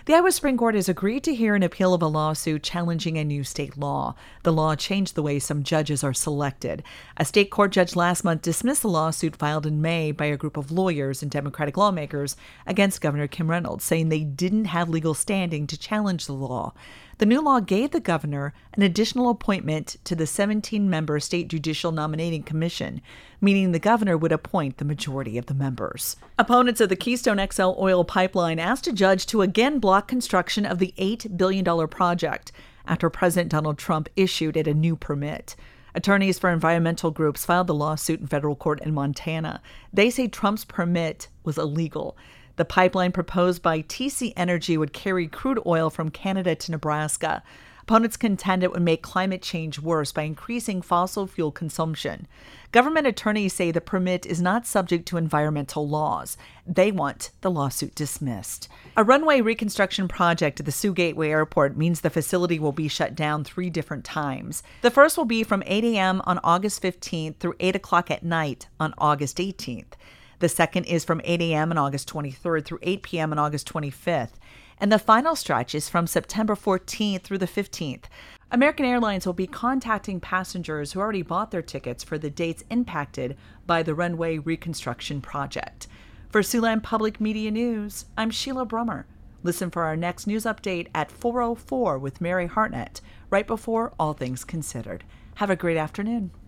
The Iowa Supreme Court has agreed to hear an appeal of a lawsuit challenging a new state law. The law changed the way some judges are selected. A state court judge last month dismissed the lawsuit filed in May by a group of lawyers and Democratic lawmakers against Governor Kim Reynolds, saying they didn't have legal standing to challenge the law. The new law gave the governor an additional appointment to the 17-member state judicial nominating commission, meaning the governor would appoint the majority of the members. Opponents of the Keystone XL oil pipeline asked a judge to again block construction of the $8 billion project after President Donald Trump issued it a new permit. Attorneys for environmental groups filed the lawsuit in federal court in Montana. They say Trump's permit was illegal. The pipeline proposed by TC Energy would carry crude oil from Canada to Nebraska. Opponents contend it would make climate change worse by increasing fossil fuel consumption. Government attorneys say the permit is not subject to environmental laws. They want the lawsuit dismissed. A runway reconstruction project at the Sioux Gateway Airport means the facility will be shut down 3 different times. The first will be from 8 a.m. on August 15th through 8 o'clock at night on August 18th. The second is from 8 a.m. on August 23rd through 8 p.m. on August 25th. And the final stretch is from September 14th through the 15th. American Airlines will be contacting passengers who already bought their tickets for the dates impacted by the runway reconstruction project. For Siouxland Public Media News, I'm Sheila Brummer. Listen for our next news update at 4:04 with Mary Hartnett, right before All Things Considered. Have a great afternoon.